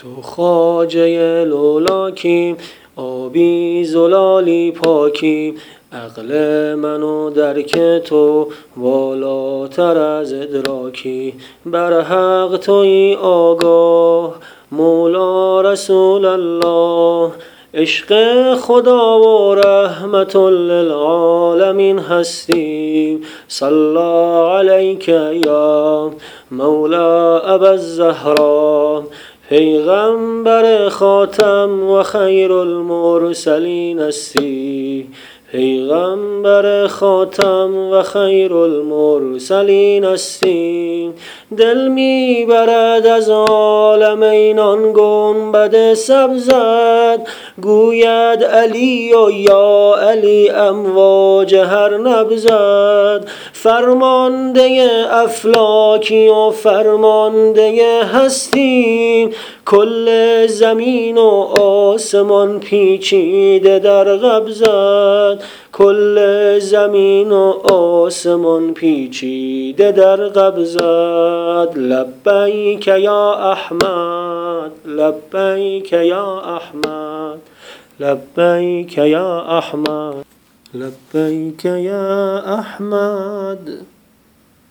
تو خواجه لولاکیم، آبی زلالی پاکیم. عقل منو درک تو بالاتر از ادراکی. بر حق توی آگاه مولا رسول الله. عشق خدا و رحمت للعالمین هستی. صلی علیک یا مولا ابوالزهرا. پیغمبر خاتم و خیر المرسلین هستی. پیغمبر خاتم و خیر المرسلین هستی. دل میبرد از عالمین آن گنبد سبزت. گوید علی و یا علی امواج هر نبضت. فرمانده افلاکی و فرمانده هستی. کل زمین و آسمان پیچیده در قبضت. کل زمین و آسمان پیچیده در قبضت. لبیک یا احمد، لبیک یا احمد، لبیک یا احمد، لبیک یا احمد.